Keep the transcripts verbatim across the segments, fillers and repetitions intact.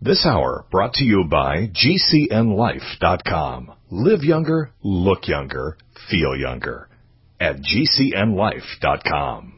This hour brought to you by G C N life dot com. Live younger, look younger, feel younger at G C N life dot com.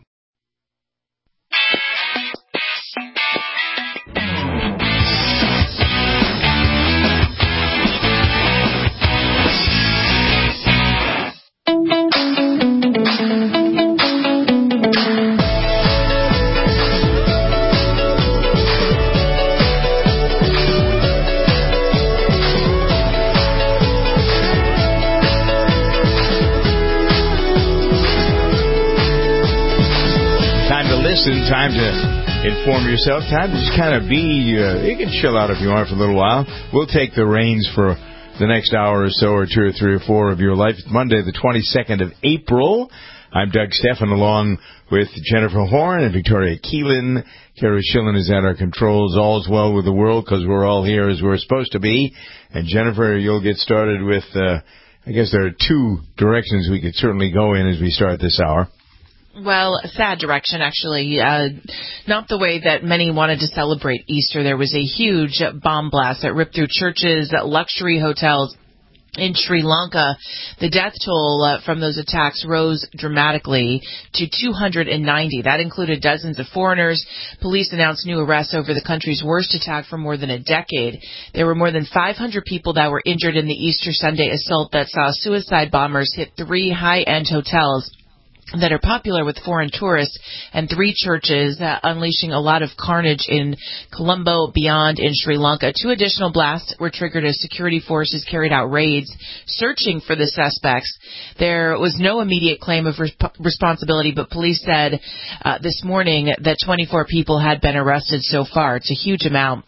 Time to inform yourself. Time to just kind of be, uh, you can chill out if you want for a little while. We'll take the reins for the next hour or so, or two or three or four of your life. It's Monday, the twenty-second of April. I'm Doug Stephan, along with Jennifer Horn and Victoria Keelan. Kara Schillen is at our controls. All's well with the world because we're all here as we're supposed to be. And Jennifer, you'll get started with, uh, I guess there are two directions we could certainly go in as we start this hour. Well, a sad direction, actually. Uh, not the way that many wanted to celebrate Easter. There was a huge bomb blast that ripped through churches, luxury hotels in Sri Lanka. The death toll uh, from those attacks rose dramatically to two hundred ninety. That included dozens of foreigners. Police announced new arrests over the country's worst attack for more than a decade. There were more than five hundred people that were injured in the Easter Sunday assault that saw suicide bombers hit three high-end hotels that are popular with foreign tourists, and three churches, uh, unleashing a lot of carnage in Colombo, beyond in Sri Lanka. Two additional blasts were triggered as security forces carried out raids searching for the suspects. There was no immediate claim of resp- responsibility, but police said uh, this morning that twenty-four people had been arrested so far. It's a huge amount.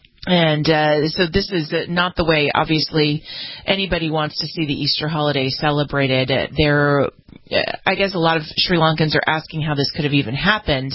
And uh, so this is not the way, obviously, anybody wants to see the Easter holiday celebrated. There, I guess a lot of Sri Lankans are asking how this could have even happened.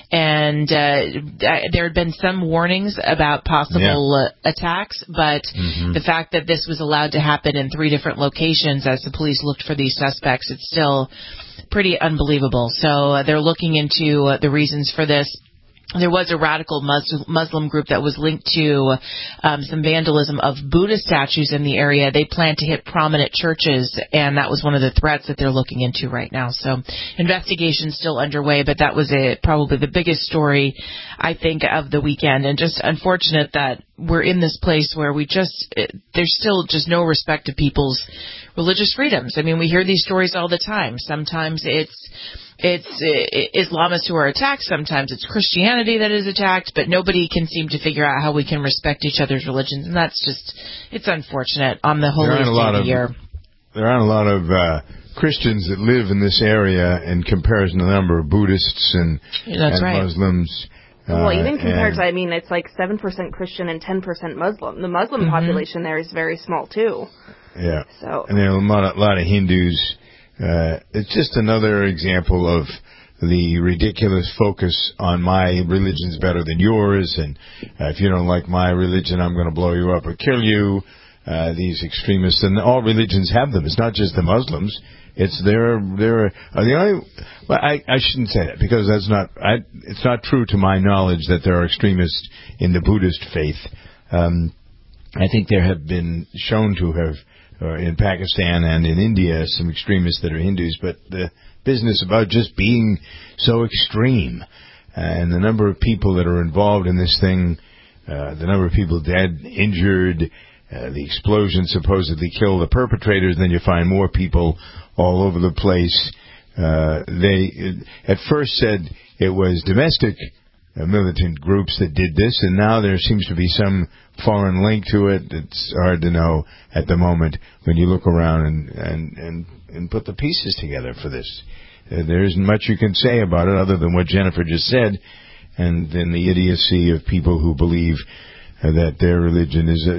And uh, there had been some warnings about possible yeah. uh, attacks, but mm-hmm. the fact that this was allowed to happen in three different locations as the police looked for these suspects, it's still pretty unbelievable. So uh, they're looking into uh, the reasons for this. There was a radical Muslim group that was linked to um, some vandalism of Buddha statues in the area. They plan to hit prominent churches, and that was one of the threats that they're looking into right now. So investigation's still underway, but that was a, probably the biggest story, I think, of the weekend. And just unfortunate that we're in this place where we just, there's still just no respect to people's religious freedoms. I mean, we hear these stories all the time. Sometimes it's It's uh, Islamists who are attacked. Sometimes it's Christianity that is attacked, but nobody can seem to figure out how we can respect each other's religions, and that's just, it's unfortunate on the holiest day of the year. There aren't a lot of uh, Christians that live in this area in comparison to the number of Buddhists and, that's and right. Muslims. Well, uh, even compared to, I mean, it's like seven percent Christian and ten percent Muslim. The Muslim mm-hmm. population there is very small, too. Yeah. So. And there are a lot of, lot of Hindus. Uh, it's just another example of the ridiculous focus on my religion's better than yours, and uh, if you don't like my religion, I'm going to blow you up or kill you. Uh, these extremists, and all religions have them. It's not just the Muslims. It's their, their, uh, the only, well, I, I shouldn't say that because that's not, I, it's not true to my knowledge that there are extremists in the Buddhist faith. Um, I think there have been shown to have, or in Pakistan and in India, some extremists that are Hindus, but the business about just being so extreme and the number of people that are involved in this thing, uh, the number of people dead, injured, uh, the explosion supposedly killed the perpetrators, then you find more people all over the place. Uh, they at first said it was domestic uh, militant groups that did this, and now there seems to be some foreign link to it. It's hard to know at the moment when you look around and and and, and put the pieces together for this. Uh, there isn't much you can say about it other than what Jennifer just said, and then the idiocy of people who believe uh, that their religion is. Uh,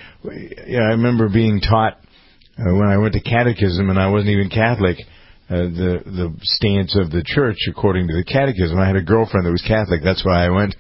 it, yeah, I remember being taught uh, when I went to catechism, and I wasn't even Catholic. Uh, the the stance of the church according to the catechism. I had a girlfriend that was Catholic. That's why I went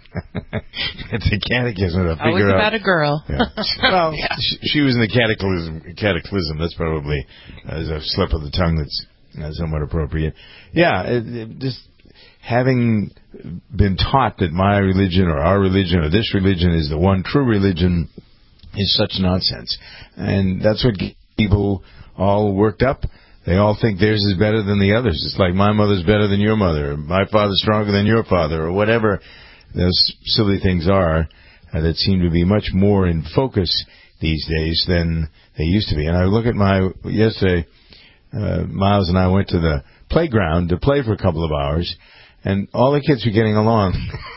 to catechism to figure Always out. about a girl. Yeah. Well, yeah. she, she was in the cataclysm. Cataclysm. That's probably uh, a slip of the tongue that's uh, somewhat appropriate. Yeah, it, it just having been taught that my religion or our religion or this religion is the one true religion is such nonsense. And that's what gets people all worked up. They all think theirs is better than the others. It's like my mother's better than your mother, or my father's stronger than your father, or whatever those silly things are uh, that seem to be much more in focus these days than they used to be. And I look at my, yesterday, uh, Miles and I went to the playground to play for a couple of hours, and all the kids were getting along.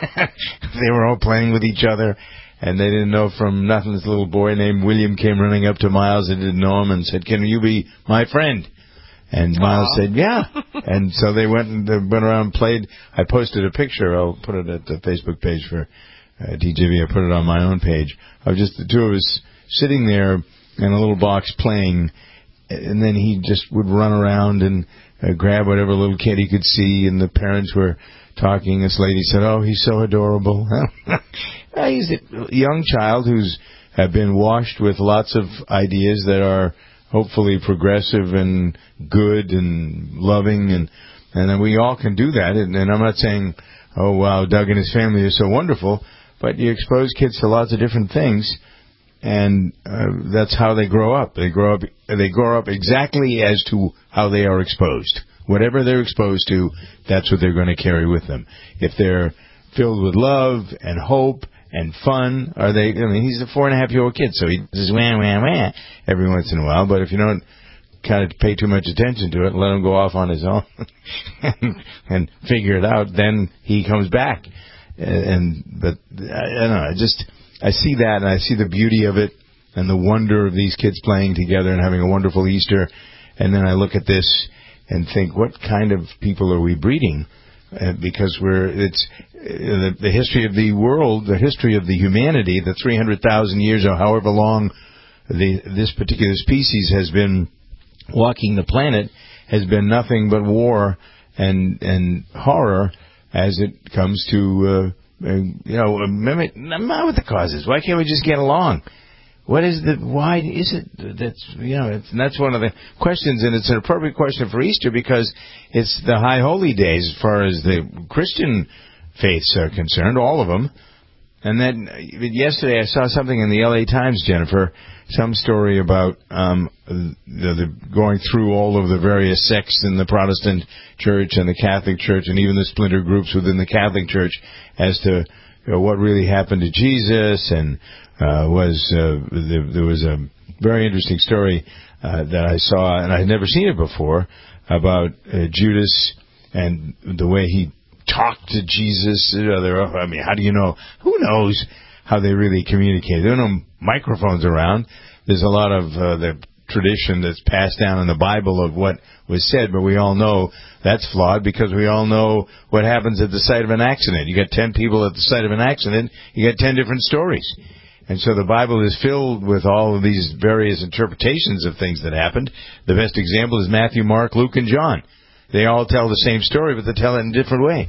They were all playing with each other, and they didn't know from nothing. This little boy named William came running up to Miles and didn't know him and said, "Can you be my friend?" And Miles Aww. said, "Yeah." And so they went and they went around and played. I posted a picture. I'll put it at the Facebook page for uh, D J V. I put it on my own page of just the two of us sitting there in a little box playing. And then he just would run around and uh, grab whatever little kid he could see. And the parents were talking. This lady said, "Oh, he's so adorable." Well, he's a young child who's uh, been washed with lots of ideas that are hopefully progressive and good and loving, and and then we all can do that. And, and I'm not saying, "Oh wow, Doug and his family are so wonderful," but you expose kids to lots of different things, and uh, that's how they grow up. They grow up. They grow up exactly as to how they are exposed. Whatever they're exposed to, that's what they're going to carry with them. If they're filled with love and hope and fun, are they? I mean, he's a four and a half year old kid, so he says wah wah wah every once in a while. But if you don't kind of pay too much attention to it and let him go off on his own and, and figure it out, then he comes back. And but I don't know. I just I see that, and I see the beauty of it and the wonder of these kids playing together and having a wonderful Easter. And then I look at this and think, what kind of people are we breeding? Uh, because we're it's uh, the, the history of the world, the history of the humanity, the three hundred thousand years or however long the this particular species has been walking the planet, has been nothing but war and and horror as it comes to uh, uh, you know mimic, not what the cause is. Why can't we just get along? What is the, why is it, that's, you know, it's, and that's one of the questions, and it's an appropriate question for Easter because it's the high holy days as far as the Christian faiths are concerned, all of them. And then yesterday I saw something in the L A Times, Jennifer, some story about um, the, the going through all of the various sects in the Protestant Church and the Catholic Church and even the splinter groups within the Catholic Church as to, you know, what really happened to Jesus, and Uh, was uh, there, there was a very interesting story uh, that I saw, and I had never seen it before, about uh, Judas and the way he talked to Jesus. You know, there are, I mean, how do you know? Who knows how they really communicate? There are no microphones around. There's a lot of uh, the tradition that's passed down in the Bible of what was said, but we all know that's flawed because we all know what happens at the site of an accident. You got ten people at the site of an accident, you got ten different stories. And so the Bible is filled with all of these various interpretations of things that happened. The best example is Matthew, Mark, Luke, and John. They all tell the same story, but they tell it in a different way.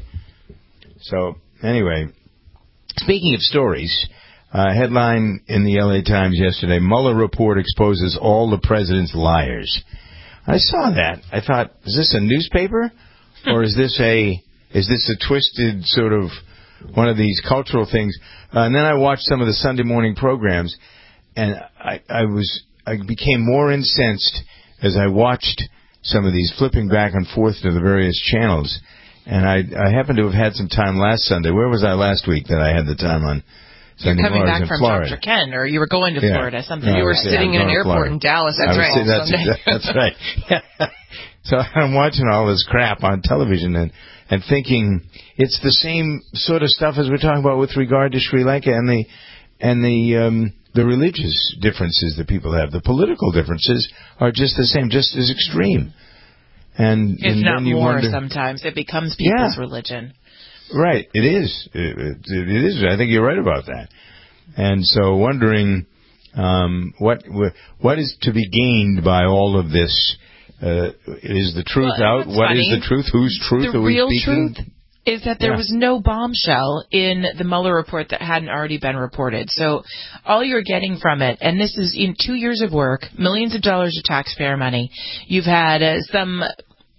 So, anyway, speaking of stories, uh, headline in the L A Times yesterday, Mueller report exposes all the president's liars. I saw that. I thought, is this a newspaper? Or is this a, is this a twisted sort of one of these cultural things? Uh, and then I watched some of the Sunday morning programs, and I, I was I became more incensed as I watched some of these, flipping back and forth to the various channels. And I, I happened to have had some time last Sunday. Where was I last week that I had the time on Sunday? You're coming mornings back in from Florida. Doctor Ken, or you were going to Yeah. Florida, something. No, you were yeah, sitting in an airport Florida. in Dallas. That's right. Sitting, that's, Sunday. that's right. Yeah. So I'm watching all this crap on television and, and thinking it's the same sort of stuff as we're talking about with regard to Sri Lanka and the and the um, the religious differences that people have. The political differences are just the same, just as extreme. And If and not then you more, wonder, sometimes it becomes people's Yeah. religion. Right, it is. It, it, it is. I think you're right about that. And so wondering um, what what is to be gained by all of this. Uh, is the truth well, out? What funny? is the truth? Whose truth the are we real speaking? Truth is that there Yeah. was no bombshell in the Mueller report that hadn't already been reported. So all you're getting from it, and this is in two years of work, millions of dollars of taxpayer money, you've had uh, some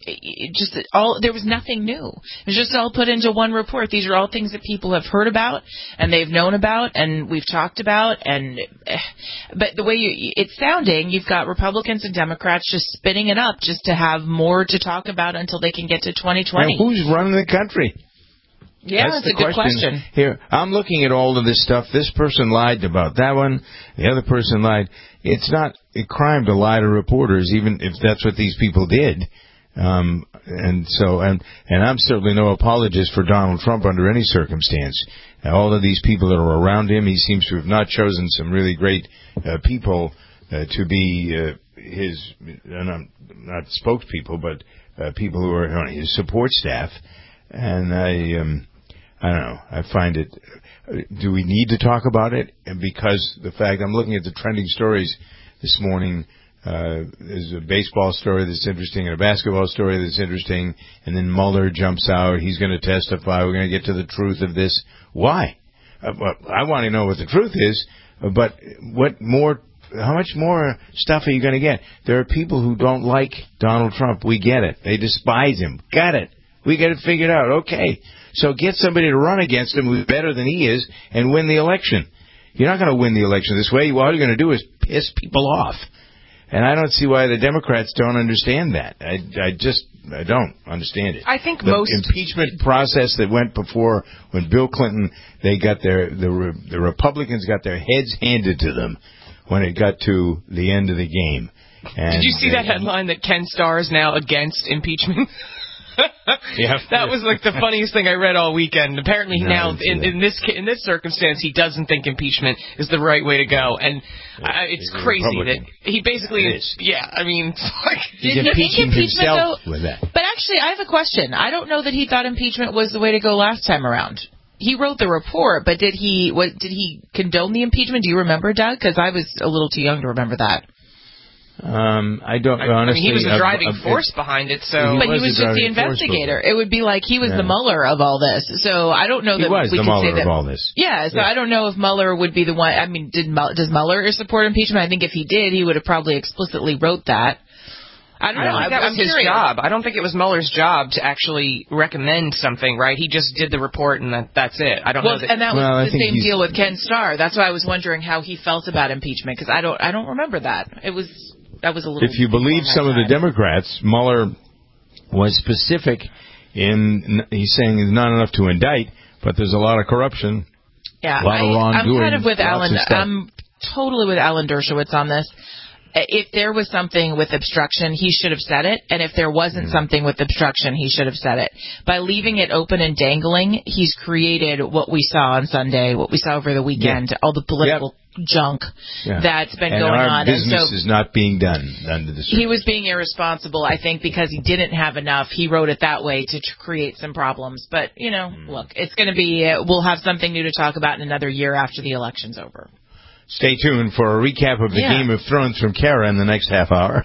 it just all there was nothing new. It was just all put into one report. These are all things that people have heard about and they've known about and we've talked about. And but the way you, it's sounding, you've got Republicans and Democrats just spinning it up just to have more to talk about until they can get to twenty twenty. Now, who's running the country? Yeah, that's, that's a good question. Here, I'm looking at all of this stuff. This person lied about that one. The other person lied. It's not a crime to lie to reporters, even if that's what these people did. Um, and so, and, and I'm certainly no apologist for Donald Trump under any circumstance. Now, all of these people that are around him, he seems to have not chosen some really great uh, people uh, to be uh, his, and not spokespeople, but uh, people who are on his support staff. And I, um, I don't know. I find it. Do we need to talk about it? And because the fact I'm looking at the trending stories this morning. Uh, there's a baseball story that's interesting and a basketball story that's interesting, and then Mueller jumps out. He's going to testify. We're going to get to the truth of this. Why? Uh, well, I want to know what the truth is, but what more? How much more stuff are you going to get? There are people who don't like Donald Trump. We get it. They despise him. Got it. We get it figured out. Okay. So get somebody to run against him who's better than he is and win the election. You're not going to win the election this way. All you're going to do is piss people off. And I don't see why the Democrats don't understand that. I, I just I don't understand it. I think the most impeachment process that went before when Bill Clinton, they got their the the Republicans got their heads handed to them when it got to the end of the game. And did you see they, that headline that Ken Starr is now against impeachment? Yeah, that was like the funniest thing I read all weekend. Apparently no, now, in, in this in this circumstance, he doesn't think impeachment is the right way to go, and yeah, uh, it's crazy that he basically is. Yeah, I mean, it's like, he's did impeaching he think himself though, with that. But actually, I have a question. I don't know that he thought impeachment was the way to go last time around. He wrote the report, but did he what did he condone the impeachment? Do you remember, Doug? Because I was a little too young to remember that. Um, I don't I, honestly. I mean, he was the driving uh, uh, force behind it, so. But he he was was just the driving investigator. It would be like he was yeah. the Mueller of all this. So I don't know that he was we the could Mueller say that. Of all this. Yeah, so yeah. I don't know if Mueller would be the one. I mean, did does Mueller support impeachment? I think if he did, he would have probably explicitly wrote that. I don't I know. don't think that I'm was his curious. job. I don't think it was Mueller's job to actually recommend something, right? He just did the report and that, that's it. I don't well, know that. And that was well, the same deal with Ken Starr. That's why I was wondering how he felt about impeachment, because I don't, I don't remember that. It was, that was a little. If you believe some of the Democrats, Mueller was specific in, he's saying there's not enough to indict, but there's a lot of corruption. Yeah, a lot I, of wrongdoing. I'm kind of with Alan. Of I'm totally with Alan Dershowitz on this. If there was something with obstruction, he should have said it. And if there wasn't mm. something with obstruction, he should have said it. By leaving it open and dangling, he's created what we saw on Sunday, what we saw over the weekend, yeah. all the political yep. junk yeah. that's been and going our on. Business and so is not being done under the He was being irresponsible, I think, because he didn't have enough. He wrote it that way to tr- create some problems. But, you know, mm. look, it's going to be, uh, we'll have something new to talk about in another year after the election's over. Stay tuned for a recap of the yeah. Game of Thrones from Kara in the next half hour.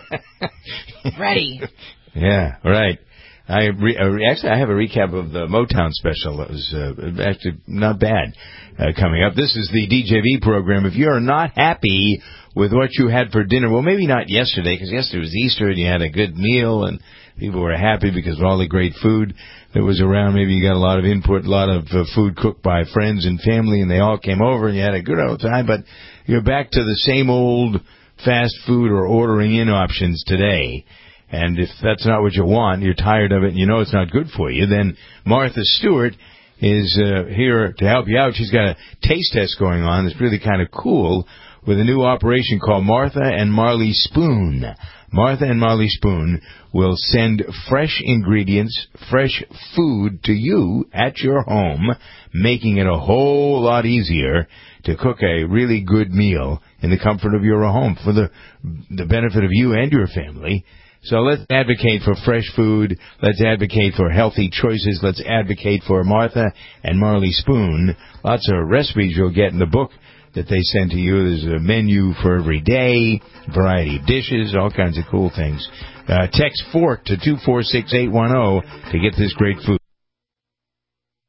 Ready. Yeah, right. I re- uh, actually I have a recap of the Motown special. That was uh, actually not bad uh, coming up. This is the D J V program. If you're not happy with what you had for dinner, well, maybe not yesterday, because yesterday was Easter and you had a good meal and people were happy because of all the great food that was around. Maybe you got a lot of input, a lot of uh, food cooked by friends and family, and they all came over and you had a good old time. But you're back to the same old fast food or ordering in options today. And if that's not what you want, you're tired of it and you know it's not good for you, then Martha Stewart is uh, here to help you out. She's got a taste test going on that's really kind of cool with a new operation called Martha and Marley Spoon. Martha and Marley Spoon will send fresh ingredients, fresh food to you at your home, making it a whole lot easier to cook a really good meal in the comfort of your home for the the benefit of you and your family. So let's advocate for fresh food. Let's advocate for healthy choices. Let's advocate for Martha and Marley Spoon. Lots of recipes you'll get in the book that they send to you. There's a menu for every day, variety of dishes, all kinds of cool things. Uh, text FORK to two four six eight one zero to get this great food.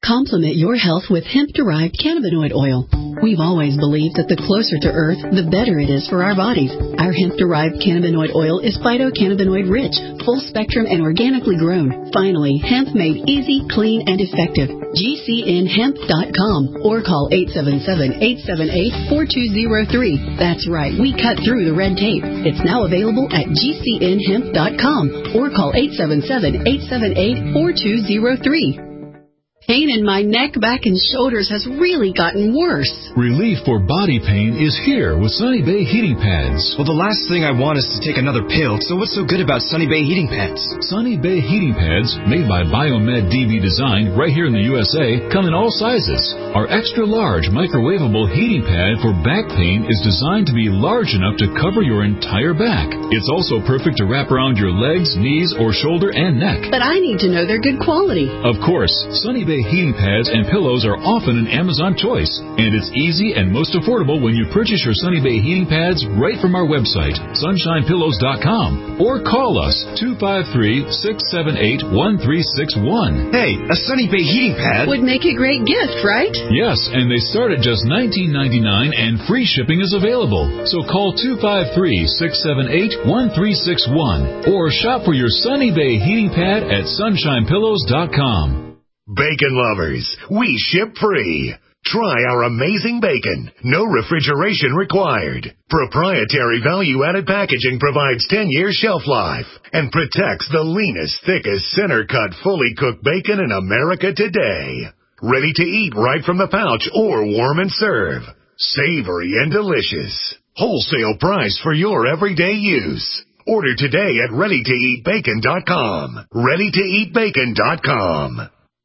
Complement your health with hemp-derived cannabinoid oil. We've always believed that the closer to Earth, the better it is for our bodies. Our hemp-derived cannabinoid oil is phytocannabinoid-rich, full-spectrum, and organically grown. Finally, hemp made easy, clean, and effective. G C N hemp dot com or call eight seven seven, eight seven eight, four two zero three. That's right, we cut through the red tape. It's now available at G C N hemp dot com or call eight seven seven, eight seven eight, four two zero three. Pain in my neck, back, and shoulders has really gotten worse. Relief for body pain is here with Sunny Bay Heating Pads. Well, the last thing I want is to take another pill, so what's so good about Sunny Bay Heating Pads? Sunny Bay Heating Pads, made by Biomed D B Design right here in the U S A, come in all sizes. Our extra-large microwavable heating pad for back pain is designed to be large enough to cover your entire back. It's also perfect to wrap around your legs, knees, or shoulder and neck. But I need to know they're good quality. Of course, Sunny Bay heating pads and pillows are often an Amazon choice, and it's easy and most affordable when you purchase your Sunny Bay heating pads right from our website, sunshine pillows dot com, or call us two five three, six seven eight, one three six one. Hey, a Sunny Bay heating pad would make a great gift, right? Yes, and they start at just nineteen ninety-nine, and free shipping is available. So call two five three, six seven eight, one three six one or shop for your Sunny Bay heating pad at sunshine pillows dot com. Bacon lovers, we ship free. Try our amazing bacon. No refrigeration required. Proprietary value-added packaging provides ten years shelf life and protects the leanest, thickest, center-cut, fully cooked bacon in America today. Ready to eat right from the pouch or warm and serve. Savory and delicious. Wholesale price for your everyday use. Order today at ready to eat bacon dot com. ready to eat bacon dot com.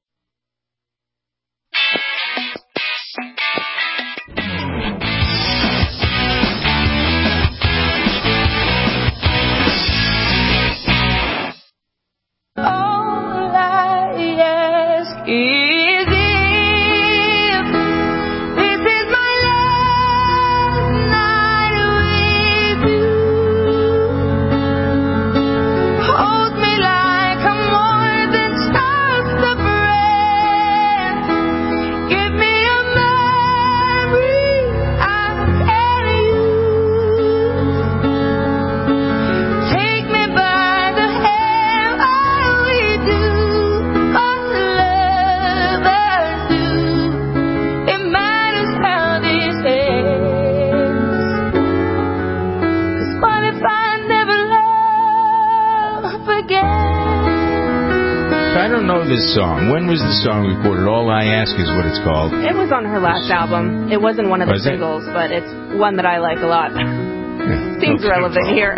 This song. When was the song recorded? All I Ask is what it's called. It was on her last album. It wasn't one of the was singles, it? But it's one that I like a lot. Seems okay. relevant here.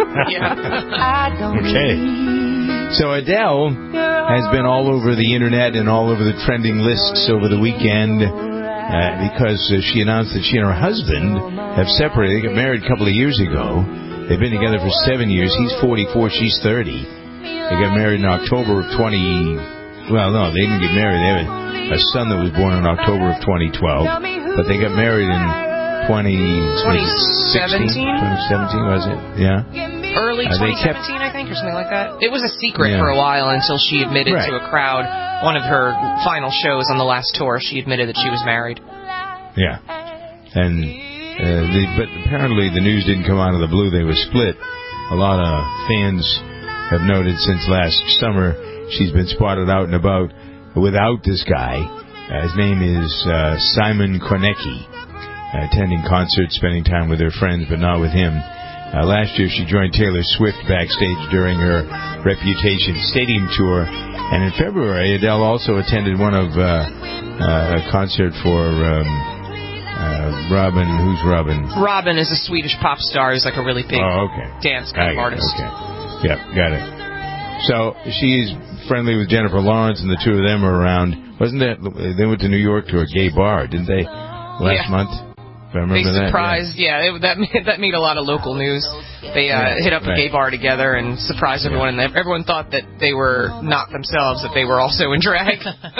Yeah. Okay. So Adele has been all over the internet and all over the trending lists over the weekend uh, because uh, she announced that she and her husband have separated. They got married a couple of years ago. They've been together for seven years. He's forty-four, she's thirty. They got married in October of twenty. Well, no, they didn't get married. They have a, a son that was born in October of twenty twelve, but they got married in twenty seventeen. twenty seventeen, was it? Yeah. Early uh, twenty seventeen, kept, I think, or something like that. It was a secret yeah. for a while until she admitted right. to a crowd. One of her final shows on the last tour, she admitted that she was married. Yeah, and uh, the, but apparently the news didn't come out of the blue. They were split. A lot of fans have noted since last summer she's been spotted out and about without this guy. Uh, his name is uh, Simon Konecki, uh, attending concerts, spending time with her friends, but not with him. Uh, last year she joined Taylor Swift backstage during her Reputation Stadium tour, and in February Adele also attended one of uh, uh, a concert for um, uh, Robin. Who's Robin? Robin is a Swedish pop star who's like a really big oh, okay. dance kind of artist. Okay. Yep, got it. So she's friendly with Jennifer Lawrence, and the two of them are around. Wasn't that they went to New York to a gay bar, didn't they? Last yeah. month, if I remember they that. Surprised, yeah, yeah it, that made, that made a lot of local news. They uh, yeah, hit up right. a gay bar together and surprised everyone, yeah. and everyone thought that they were not themselves, that they were also in drag.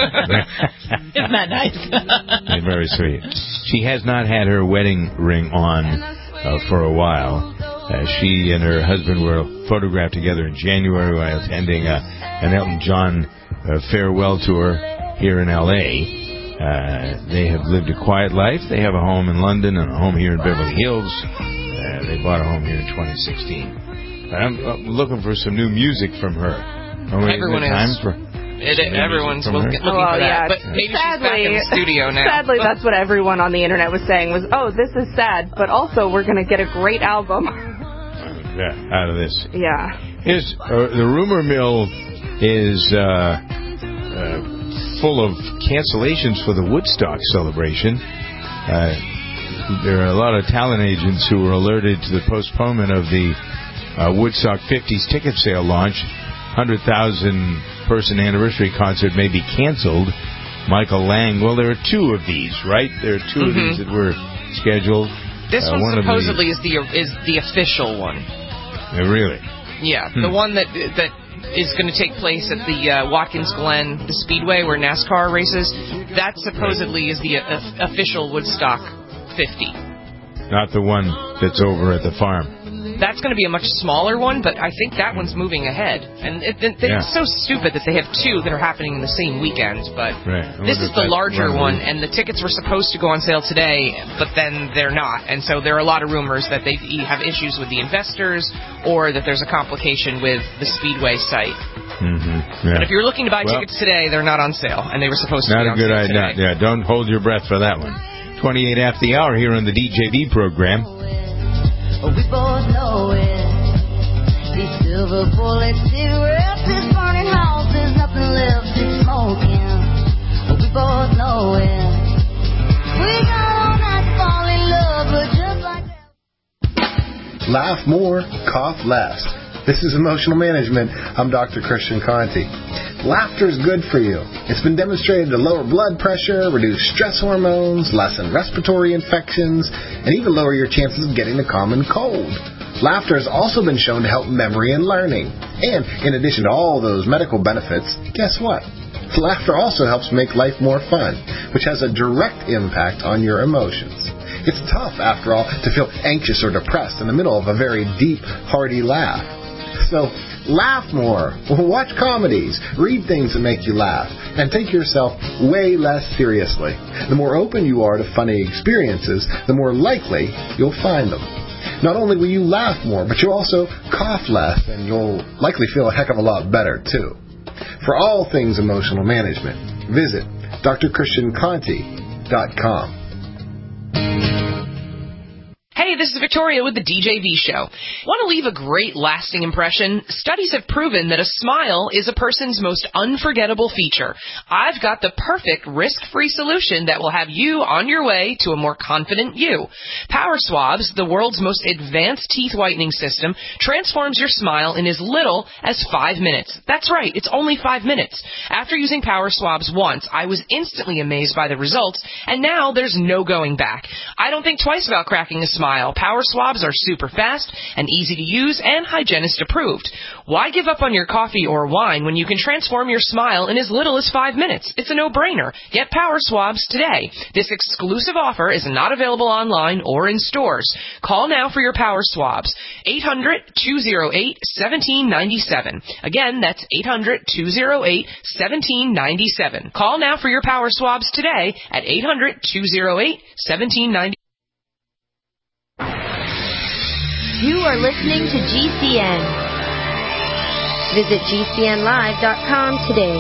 Isn't that nice? Yeah, very sweet. She has not had her wedding ring on uh, for a while. Uh, she and her husband were photographed together in January while attending uh, an Elton John uh, farewell tour. here in L A. Uh, they have lived a quiet life. They have a home in London and a home here in Beverly Hills. Uh, they bought a home here in twenty sixteen. But I'm, I'm looking for some new music from her. Oh, Everyone is. Time for it, everyone's looking, looking well, for yeah. that. But maybe sadly, she's back in the studio now. Sadly, that's what everyone on the internet was saying was, oh, this is sad, but also we're going to get a great album. Yeah, out of this. Yeah. Here's, uh, the rumor mill is uh, uh, full of cancellations for the Woodstock celebration. Uh, there are a lot of talent agents who were alerted to the postponement of the uh, Woodstock fifties ticket sale launch. one hundred thousand person anniversary concert may be canceled. Michael Lang, well, there are two of these, right? There are two mm-hmm. of these that were scheduled. This uh, one, one supposedly the, is the is the official one. Uh, really? Yeah, hmm. the one that that is going to take place at the uh, Watkins Glen, the Speedway where NASCAR races. That supposedly is the uh, official Woodstock fifty. Not the one that's over at the farm. That's going to be a much smaller one, but I think that one's moving ahead. And it, it, yeah. it's so stupid that they have two that are happening in the same weekend. But right. this is the larger one, and the tickets were supposed to go on sale today, but then they're not. And so there are a lot of rumors that they have issues with the investors or that there's a complication with the Speedway site. Mm-hmm. Yeah. But if you're looking to buy well, tickets today, they're not on sale, and they were supposed to be on sale today. Not a good idea. Yeah, don't hold your breath for that one. twenty-eight after the hour here on the D J V program. We both know it. These silver bullet cigarettes, this burning house, there's nothing left, it's smoking. We both know it. We got all night to fall in love, but just like that. Laugh more, cough less. This is Emotional Management. I'm Doctor Christian Conti. Laughter is good for you. It's been demonstrated to lower blood pressure, reduce stress hormones, lessen respiratory infections, and even lower your chances of getting the common cold. Laughter has also been shown to help memory and learning. And in addition to all those medical benefits, guess what? Laughter also helps make life more fun, which has a direct impact on your emotions. It's tough, after all, to feel anxious or depressed in the middle of a very deep, hearty laugh. So, laugh more, watch comedies, read things that make you laugh, and take yourself way less seriously. The more open you are to funny experiences, the more likely you'll find them. Not only will you laugh more, but you'll also cough less, and you'll likely feel a heck of a lot better, too. For all things emotional management, visit D R Christian Conti dot com. Hey, this is Victoria with the D J V Show. Want to leave a great lasting impression? Studies have proven that a smile is a person's most unforgettable feature. I've got the perfect risk-free solution that will have you on your way to a more confident you. Power Swabs, the world's most advanced teeth whitening system, transforms your smile in as little as five minutes. That's right, it's only five minutes. After using Power Swabs once, I was instantly amazed by the results, and now there's no going back. I don't think twice about cracking a smile. Power Swabs are super fast and easy to use and hygienist approved. Why give up on your coffee or wine when you can transform your smile in as little as five minutes? It's a no-brainer. Get Power Swabs today. This exclusive offer is not available online or in stores. Call now for your Power Swabs. eight hundred, two oh eight, one seven nine seven. Again, that's eight hundred, two oh eight, one seven nine seven. Call now for your Power Swabs today at eight hundred, two oh eight, one seven nine seven. You are listening to G C N. Visit G C N live dot com today.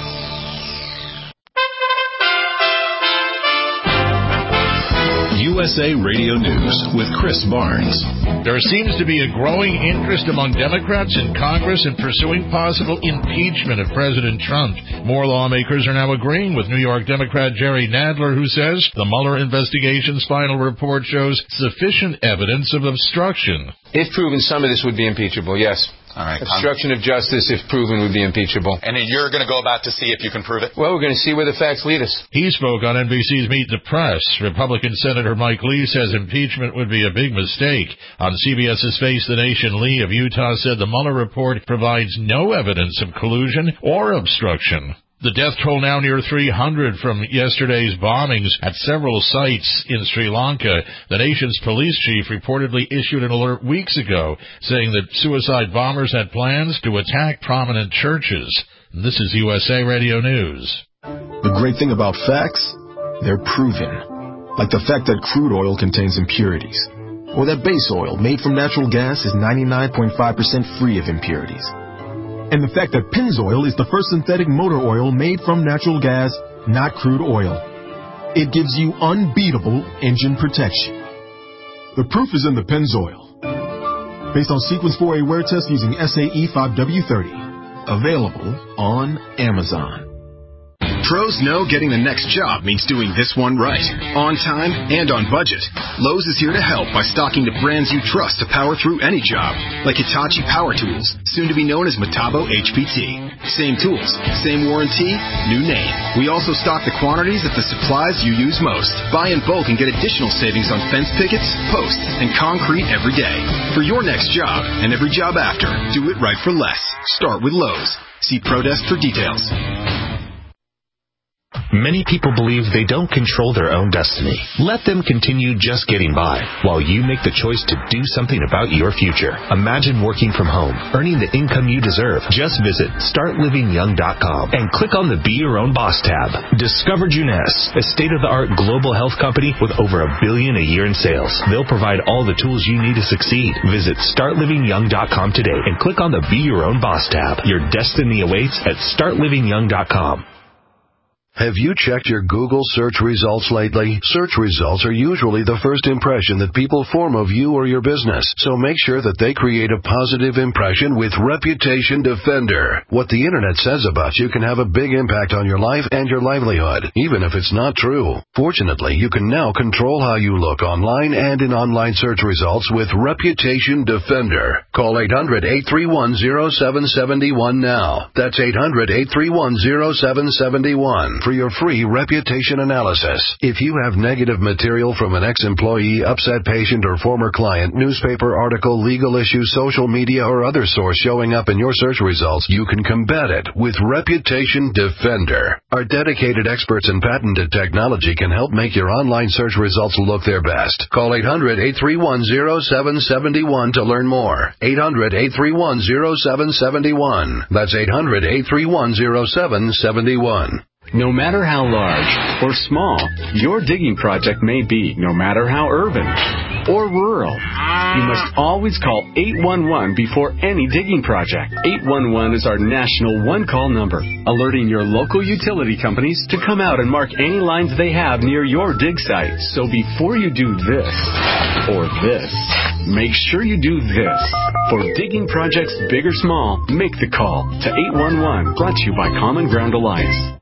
U S A Radio News with Chris Barnes. There seems to be a growing interest among Democrats in Congress in pursuing possible impeachment of President Trump. More lawmakers are now agreeing with New York Democrat Jerry Nadler, who says the Mueller investigation's final report shows sufficient evidence of obstruction. If proven, some of this would be impeachable, yes. All right, Obstruction of justice, if proven, would be impeachable. And you're going to go about to see if you can prove it? Well, we're going to see where the facts lead us. He spoke on N B C's Meet the Press. Republican Senator Mike Lee says impeachment would be a big mistake. On CBS's Face the Nation, Lee of Utah said the Mueller report provides no evidence of collusion or obstruction. The death toll now near three hundred from yesterday's bombings at several sites in Sri Lanka. The nation's police chief reportedly issued an alert weeks ago saying that suicide bombers had plans to attack prominent churches. This is U S A Radio News. The great thing about facts, they're proven. Like the fact that crude oil contains impurities. Or that base oil made from natural gas is ninety-nine point five percent free of impurities. And the fact that Pennzoil is the first synthetic motor oil made from natural gas, not crude oil. It gives you unbeatable engine protection. The proof is in the Pennzoil. Based on Sequence four A wear test using S A E five W thirty. Available on Amazon. Pros know getting the next job means doing this one right. On time and on budget. Lowe's is here to help by stocking the brands you trust to power through any job. Like Hitachi Power Tools, soon to be known as Metabo H P T. Same tools, same warranty, new name. We also stock the quantities of the supplies you use most. Buy in bulk and get additional savings on fence pickets, posts, and concrete every day. For your next job and every job after, do it right for less. Start with Lowe's. See ProDesk for details. Many people believe they don't control their own destiny. Let them continue just getting by while you make the choice to do something about your future. Imagine working from home, earning the income you deserve. Just visit start living young dot com and click on the Be Your Own Boss tab. Discover Juness, a state-of-the-art global health company with over a billion a year in sales. They'll provide all the tools you need to succeed. Visit start living young dot com today and click on the Be Your Own Boss tab. Your destiny awaits at start living young dot com. Have you checked your Google search results lately? Search results are usually the first impression that people form of you or your business, so make sure that they create a positive impression with Reputation Defender. What the Internet says about you can have a big impact on your life and your livelihood, even if it's not true. Fortunately, you can now control how you look online and in online search results with Reputation Defender. Call eight hundred, eight three one, zero seven seven one now. That's eight hundred, eight three one, zero seven seven one. For your free reputation analysis. If you have negative material from an ex-employee, upset patient, or former client, newspaper article, legal issue, social media, or other source showing up in your search results, you can combat it with Reputation Defender. Our dedicated experts in patented technology can help make your online search results look their best. Call eight hundred, eight three one, zero seven seven one to learn more. eight hundred, eight three one, zero seven seven one. That's eight hundred, eight three one, zero seven seven one. No matter how large or small your digging project may be, no matter how urban or rural, you must always call eight one one before any digging project. eight one one is our national one-call number, alerting your local utility companies to come out and mark any lines they have near your dig site. So before you do this or this, make sure you do this. For digging projects big or small, make the call to eight one one, brought to you by Common Ground Alliance.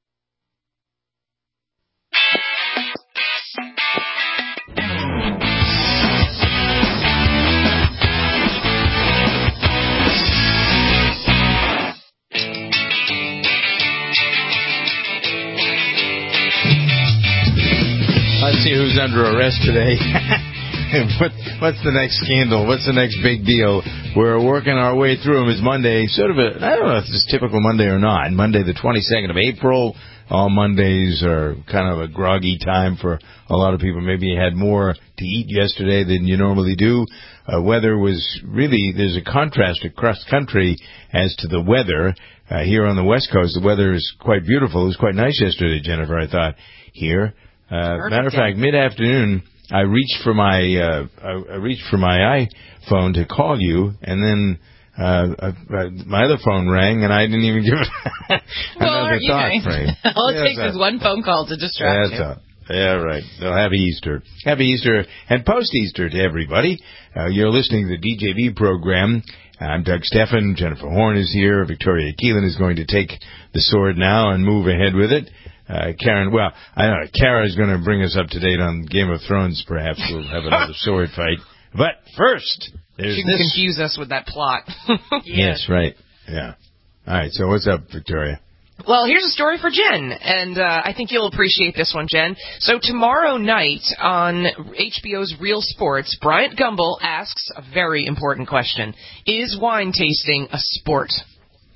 Let's see who's under arrest today. what, what's the next scandal? What's the next big deal? We're working our way through them. It's Monday, sort of a, I don't know if it's typical Monday or not. Monday the twenty-second of April. All Mondays are kind of a groggy time for a lot of people. Maybe you had more to eat yesterday than you normally do. Uh, weather was really, there's a contrast across country as to the weather. Uh, here on the West Coast, the weather is quite beautiful. It was quite nice yesterday, Jennifer, I thought, here. Uh, matter of fact, mid-afternoon, I reached for my uh, I, I reached for my iPhone to call you, and then uh, uh, my other phone rang, and I didn't even give it well, another thought you frame. All it yeah, takes so, is one phone call to distract that's you. A, yeah, right. Well, happy Easter. Happy Easter and post-Easter to everybody. Uh, you're listening to the D J V program. I'm Doug Steffen. Jennifer Horn is here. Victoria Keelan is going to take the sword now and move ahead with it. Uh, Karen, well, I don't know. Kara is going to bring us up to date on Game of Thrones. Perhaps we'll have another sword fight. But first, there's She can this. confuse us with that plot. Yes, right. Yeah. All right. So what's up, Victoria? Well, here's a story for Jen, and uh, I think you'll appreciate this one, Jen. So tomorrow night on H B O's Real Sports, Bryant Gumbel asks a very important question. Is wine tasting a sport?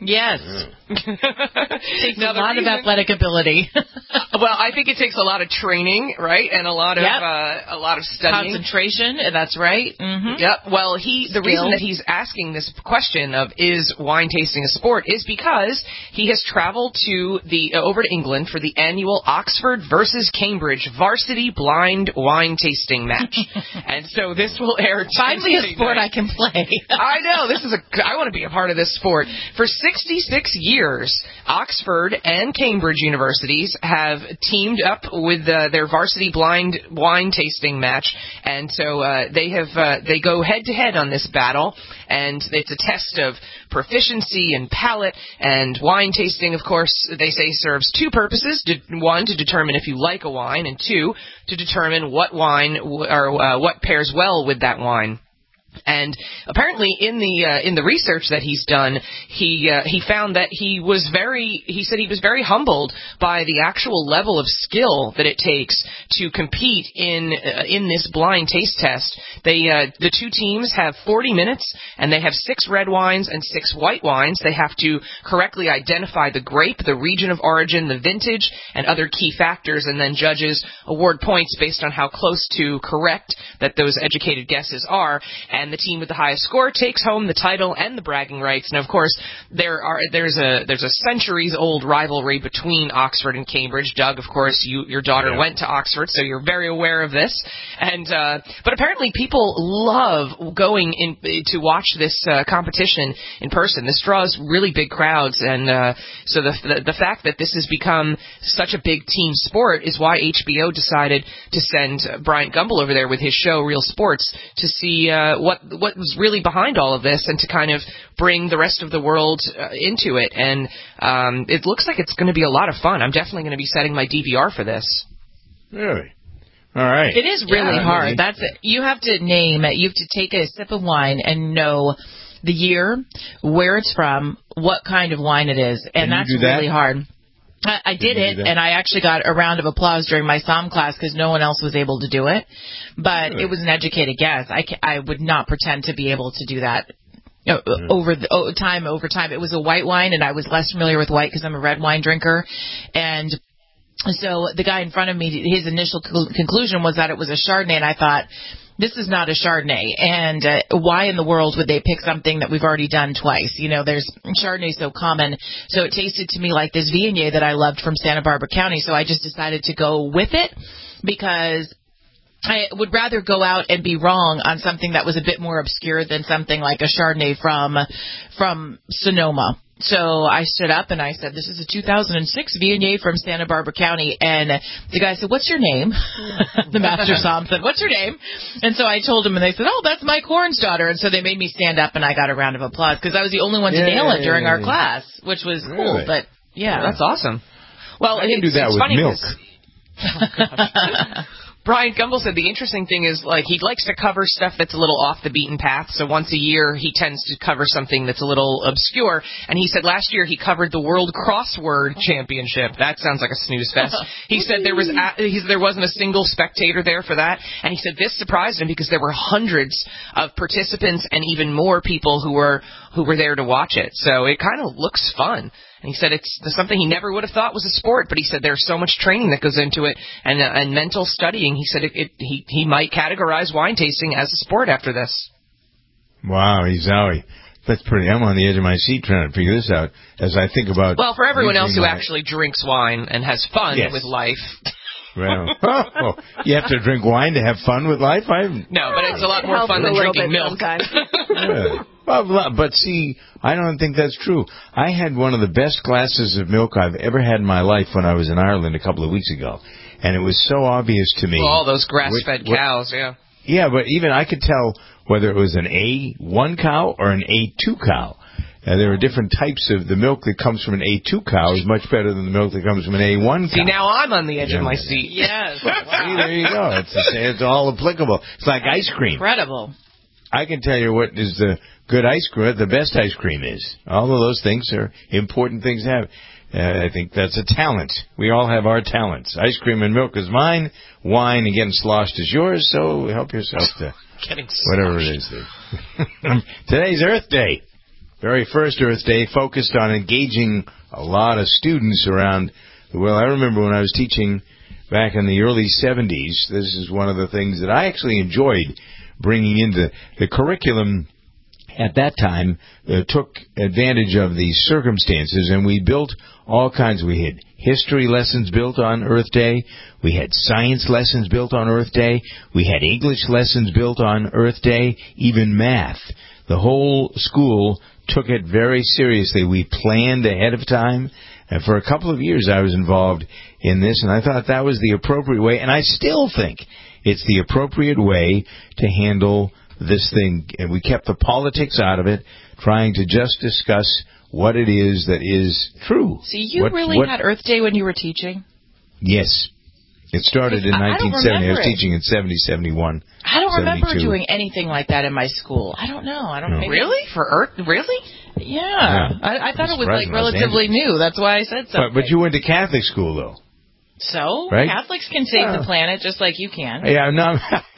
Yes. Mm. Takes a lot reason, of athletic ability. Well, I think it takes a lot of training, right, and a lot of yep. uh, a lot of studying, concentration. That's right. Mm-hmm. Yep. Well, he the Skill. reason that he's asking this question of is wine tasting a sport is because he has traveled to the uh, over to England for the annual Oxford versus Cambridge varsity blind wine tasting match, and so this will air. Finally, a sport night. I can play. I know this is a. I want to be a part of this sport for sixty-six years. Oxford and Cambridge universities have teamed up with uh, their varsity blind wine tasting match, and so uh, they have uh, they go head to head on this battle, and it's a test of proficiency and palate. And wine tasting, of course, they say serves two purposes: one, to determine if you like a wine, and two, to determine what wine w- or uh, what pairs well with that wine. And apparently, in the uh, in the research that he's done, he uh, he found that he was very he said he was very humbled by the actual level of skill that it takes to compete in uh, in this blind taste test. They uh, the two teams have forty minutes, and they have six red wines and six white wines. They have to correctly identify the grape, the region of origin, the vintage, and other key factors, and then judges award points based on how close to correct that those educated guesses are. And And the team with the highest score takes home the title and the bragging rights. And of course, there are there's a there's a centuries old rivalry between Oxford and Cambridge. Doug, of course, you your daughter yeah. went to Oxford, so you're very aware of this. And uh, but apparently, people love going in to watch this uh, competition in person. This draws really big crowds, and uh, so the, the the fact that this has become such a big team sport is why H B O decided to send Bryant Gumbel over there with his show Real Sports to see uh, what. What, what was really behind all of this, and to kind of bring the rest of the world uh, into it. And um, it looks like it's going to be a lot of fun. I'm definitely going to be setting my D V R for this. Really? All right. It is really yeah, hard. really. That's it. You have to name, you have to take a sip of wine and know the year, where it's from, what kind of wine it is. And Can that's you do that? really hard. I, I did it, and I actually got a round of applause during my Somm class because no one else was able to do it. But really? It was an educated guess. I, ca- I would not pretend to be able to do that uh, mm-hmm. over the oh, time over time. It was a white wine, and I was less familiar with white because I'm a red wine drinker. And so the guy in front of me, his initial co- conclusion was that it was a Chardonnay, and I thought, this is not a Chardonnay, and uh, why in the world would they pick something that we've already done twice? You know, there's Chardonnay so common, so it tasted to me like this Viognier that I loved from Santa Barbara County, so I just decided to go with it because I would rather go out and be wrong on something that was a bit more obscure than something like a Chardonnay from from Sonoma. So I stood up and I said, this is a two thousand six Viognier from Santa Barbara County. And the guy said, what's your name? The master somm said, what's your name? And so I told him, and they said, oh, that's Mike Horn's daughter. And so they made me stand up, and I got a round of applause because I was the only one to Yay. nail it during our class, which was really? cool. But, yeah. That's awesome. Well, I can it's, do that it's with funny milk. Oh, Bryant Gumbel said the interesting thing is, like, he likes to cover stuff that's a little off the beaten path, so once a year he tends to cover something that's a little obscure, and he said last year he covered the World Crossword Championship. That sounds like a snooze fest. He said there was a, he said there wasn't a single spectator there for that, and he said this surprised him because there were hundreds of participants and even more people who were who were there to watch it, so it kind of looks fun. And he said it's something he never would have thought was a sport, but he said there's so much training that goes into it and uh, and mental studying. He said it, it, he he might categorize wine tasting as a sport after this. Wow, Zowie. That's pretty. I'm on the edge of my seat trying to figure this out as I think about. Well, for everyone else who my... actually drinks wine and has fun yes. with life. Well, oh, you have to drink wine to have fun with life? I No, but it's a lot more fun than drinking milk. Yeah. Well, but see, I don't think that's true. I had one of the best glasses of milk I've ever had in my life when I was in Ireland a couple of weeks ago, and it was so obvious to me. Well, all those grass-fed what, cows, yeah. Yeah, but even I could tell whether it was an A one cow or an A two cow. Uh, there are different types of the milk that comes from an A two cow is much better than the milk that comes from an A one cow. See, now I'm on the edge yeah. of my seat. Yes. See, there you go. It's, it's all applicable. It's like ice cream. Incredible. I can tell you what is the good ice cream, what the best ice cream is. All of those things are important things to have. Uh, I think that's a talent. We all have our talents. Ice cream and milk is mine. Wine and getting sloshed is yours. So help yourself to getting whatever it is. Today's Earth Day. very first Earth Day focused on engaging a lot of students around. Well, I remember when I was teaching back in the early seventies, this is one of the things that I actually enjoyed bringing into the curriculum. At that time, uh, took advantage of these circumstances, and we built all kinds. We had history lessons built on Earth Day. We had science lessons built on Earth Day. We had English lessons built on Earth Day, even math. The whole school took it very seriously. We planned ahead of time, and for a couple of years I was involved in this, and I thought that was the appropriate way, and I still think it's the appropriate way to handle this thing. And we kept the politics out of it, trying to just discuss what it is that is true. See, you what, really what, had Earth Day when you were teaching? Yes. It started in I, nineteen seventy. I, I was it. teaching in seventy, seventy-one. I don't seventy-two. remember doing anything like that in my school. I don't know. I don't no. maybe Really? For Earth? Really? Yeah. yeah. I, I thought I'm it was like relatively new. That's why I said something. But, but you went to Catholic school, though. So? Right? Catholics can save yeah. the planet just like you can. Yeah, no.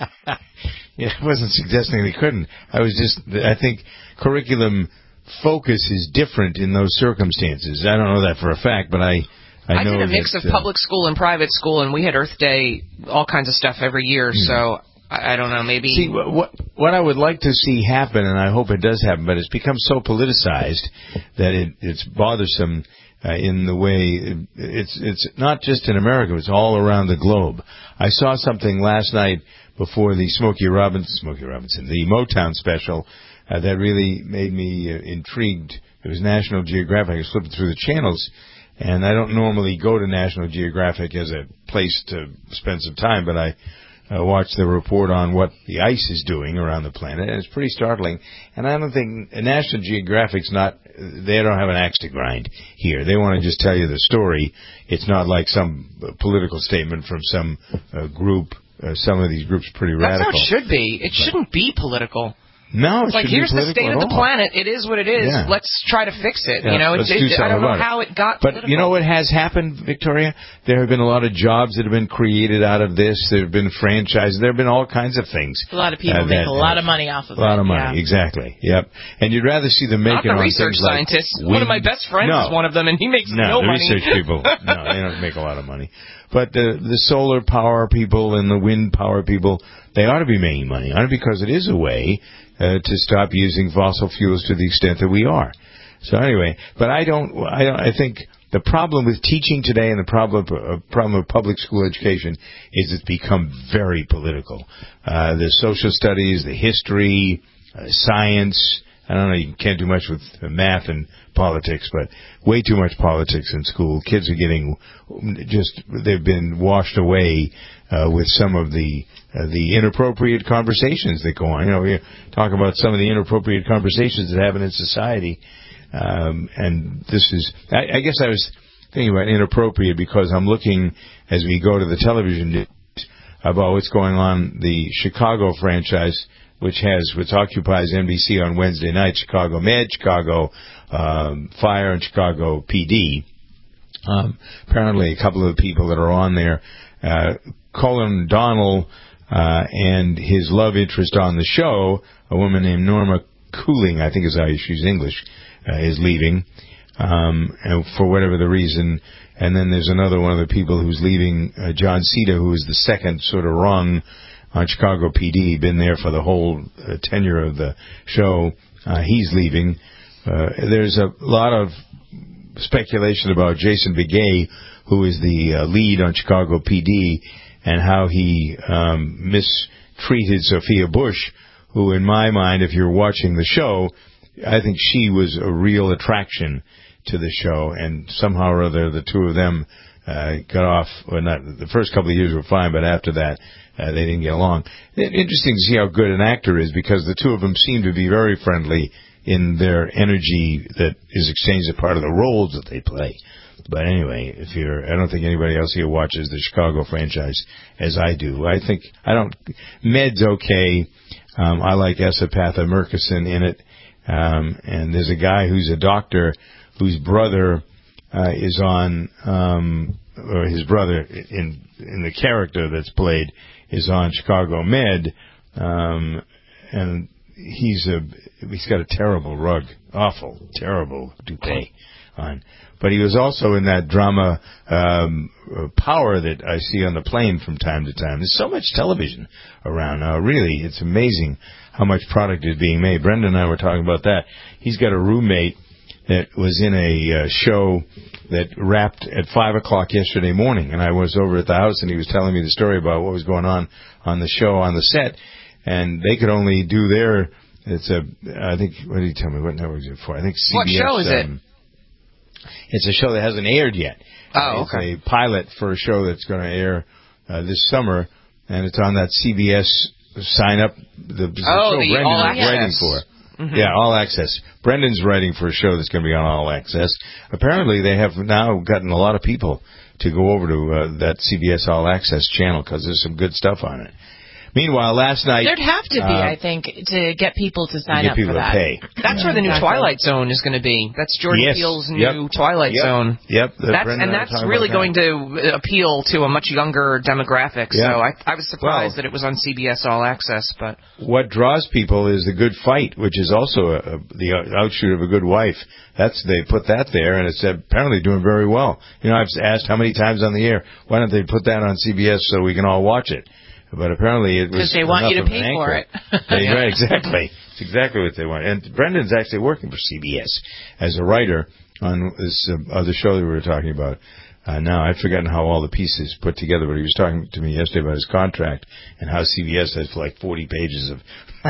Yeah, I wasn't suggesting they couldn't. I was just, I think curriculum focus is different in those circumstances. I don't know that for a fact, but I, I, I know did a mix that, of public school and private school, and we had Earth Day, all kinds of stuff every year. Hmm. So I, I don't know, maybe. See, what what I would like to see happen, and I hope it does happen, but it's become so politicized that it, it's bothersome. Uh, in the way it's it's not just in America, it's all around the globe. I saw something last night before the Smokey Robinson, Smokey Robinson, the Motown special uh, that really made me uh, intrigued. It was National Geographic. I was flipping through the channels, and I don't normally go to National Geographic as a place to spend some time, but I uh, watched the report on what the ice is doing around the planet, and it's pretty startling. And I don't think National Geographic's not, they don't have an axe to grind here. They want to just tell you the story. It's not like some political statement from some uh, group. Uh, some of these groups are pretty radical. That's how it should be. It shouldn't be political. No, it's like, here's the state of the planet. It is what it is. Yeah. Let's try to fix it. Yeah, you know, let's it, do it, I don't know about how it. it got But political. you know what has happened, Victoria? There have been a lot of jobs that have been created out of this. There have been franchises. There have been all kinds of things. A lot of people uh, make that, a lot of money off of it. A lot of money, yeah. exactly. Yep. And you'd rather see them make Not it the on research things like scientists. wind. One of my best friends no. is one of them, and he makes no, no the money. research people, no, they don't make a lot of money. But the the solar power people and the wind power people, they ought to be making money on it because it is a way uh, to stop using fossil fuels to the extent that we are. So anyway, but I don't, I don't, I think the problem with teaching today and the problem uh, problem of public school education is it's become very political. Uh, the social studies, the history, uh, science. I don't know, you can't do much with math and politics, but way too much politics in school. Kids are getting just, they've been washed away uh, with some of the uh, the inappropriate conversations that go on. You know, we talk about some of the inappropriate conversations that happen in society. Um, and this is, I, I guess I was thinking about inappropriate because I'm looking, as we go to the television news, about what's going on, the Chicago franchise, which has, which occupies N B C on Wednesday night, Chicago Med, Chicago um, Fire, and Chicago P D. Um, apparently a couple of the people that are on there, uh, Colin Donnell uh, and his love interest on the show, a woman named Norma Cooling, I think is how she's English, uh, is leaving, um, and for whatever the reason. And then there's another one of the people who's leaving, uh, John Cena, who is the second sort of rung on Chicago P D, been there for the whole uh, tenure of the show. Uh, he's leaving. Uh, there's a lot of speculation about Jason Begay, who is the uh, lead on Chicago P D, and how he um, mistreated Sophia Bush, who, in my mind, if you're watching the show, I think she was a real attraction to the show, and somehow or other the two of them uh, got off. Well, not the first couple of years were fine, but after that, Uh, they didn't get along. Interesting to see how good an actor is, because the two of them seem to be very friendly in their energy that is exchanged as part of the roles that they play. But anyway, if you're, I don't think anybody else here watches the Chicago franchise as I do. I think, I don't, Med's okay. Um, I like Esapatha Murkison in it. Um, and there's a guy who's a doctor whose brother uh, is on, um, or his brother in in the character that's played is on Chicago Med, um, and he's a he's got a terrible rug, awful, terrible toupee on. But he was also in that drama um, Power that I see on the plane from time to time. There's so much television around now. Really, it's amazing how much product is being made. Brendan and I were talking about that. He's got a roommate that was in a uh, show that wrapped at five o'clock yesterday morning, and I was over at the house, and he was telling me the story about what was going on on the show on the set, and they could only do their. It's a. I think. What did he tell me? What network is it for? I think C B S. What show is um, it? It's a show that hasn't aired yet. Oh, it's okay. a pilot for a show that's going to air uh, this summer, and it's on that C B S sign up. The, the oh, show the Brendan All is writing Access. for. Mm-hmm. Yeah, All Access. Brendan's writing for a show that's going to be on All Access. Apparently, they have now gotten a lot of people to go over to uh, that C B S All Access channel because there's some good stuff on it. Meanwhile, last night... There'd have to be, uh, I think, to get people to sign get up people for to that. pay. That's yeah, where the new exactly. Twilight Zone is going to be. That's Jordan Yes. Peele's Yep. new Twilight Yep. Zone. Yep. That's, and that's really going to appeal to a much younger demographic. Yeah. So I, I was surprised Well, that it was on C B S All Access. But what draws people is The Good Fight, which is also a, a, the outshoot of A Good Wife. That's they put that there, and it's apparently doing very well. You know, I've asked how many times on the air, why don't they put that on C B S so we can all watch it? But apparently it was because they want you to enough of pay an for anchor. it. They, right, exactly. It's exactly what they want. And Brendan's actually working for C B S as a writer on this uh, other show that we were talking about. Uh, now, I've forgotten how all the pieces put together, but he was talking to me yesterday about his contract and how C B S has like forty pages of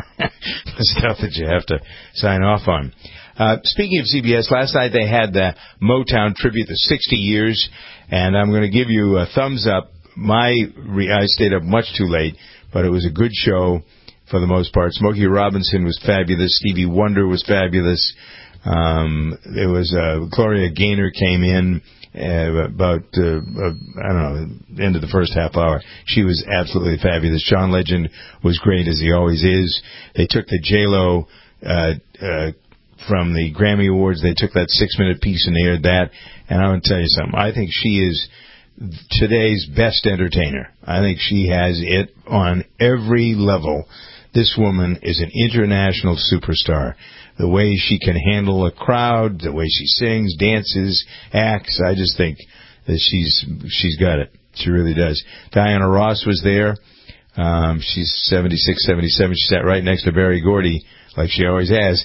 stuff that you have to sign off on. Uh, speaking of C B S, last night they had the Motown tribute, the sixty years, and I'm going to give you a thumbs up. My re- I stayed up much too late, but it was a good show for the most part. Smokey Robinson was fabulous. Stevie Wonder was fabulous. Um, there was uh, Gloria Gaynor came in uh, about uh, uh, I don't know, end of the first half hour. She was absolutely fabulous. John Legend was great as he always is. They took the J-Lo uh, uh, from the Grammy Awards. They took that six minute piece and aired that. And I want to tell you something. I think she is today's best entertainer. I think she has it on every level. This woman is an international superstar. The way she can handle a crowd, the way she sings, dances, acts, I just think that she's she's got it. She really does. Diana Ross was there. Um, she's seventy-six, seventy-seven. She sat right next to Berry Gordy, like she always has.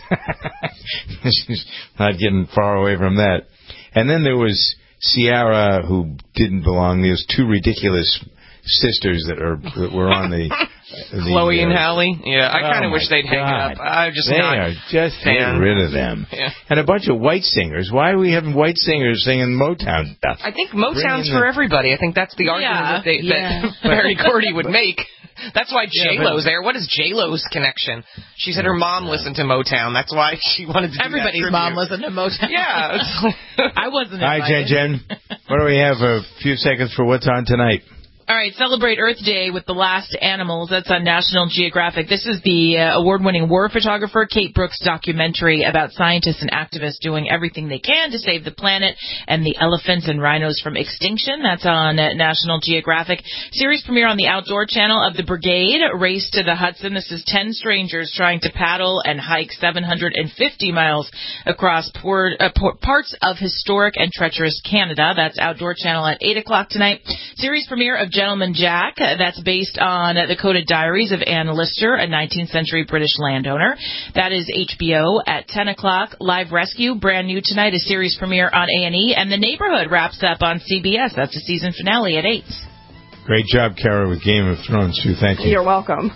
She's not getting far away from that. And then there was Ciara, who didn't belong. There's two ridiculous sisters that are that were on the, the Chloe uh, and Halle. Yeah, I oh kind of wish they'd hang God. it up. I'm just they not. are just fan. get rid of them. Yeah. And a bunch of white singers. Why are we having white singers singing Motown stuff? I think Motown's Bring in for the- everybody. I think that's the argument Yeah, that, they, yeah. that Berry Gordy would make. That's why Yeah, J-Lo's but- there. What is J-Lo's connection? She said her mom listened to Motown. That's why she wanted to do Everybody's that mom tribute. listened to Motown. Yeah. I wasn't All right, Jen, invited. Jen. What do we have? A few seconds for what's on tonight. All right, celebrate Earth Day with The Last Animals. That's on National Geographic. This is the uh, award-winning war photographer Kate Brooks documentary about scientists and activists doing everything they can to save the planet and the elephants and rhinos from extinction. That's on uh, National Geographic. Series premiere on the Outdoor Channel of The Brigade, Race to the Hudson. This is ten strangers trying to paddle and hike seven hundred fifty miles across port, uh, port, parts of historic and treacherous Canada. That's Outdoor Channel at eight o'clock tonight. Series premiere of Gentleman Jack. Uh, that's based on uh, the Coded Diaries of Anne Lister, a nineteenth century British landowner. That is H B O at ten o'clock. Live Rescue, brand new tonight, a series premiere on A and E. And The Neighborhood wraps up on C B S. That's the season finale at eight. Great job, Kara, with Game of Thrones, too. Thank you. You're welcome.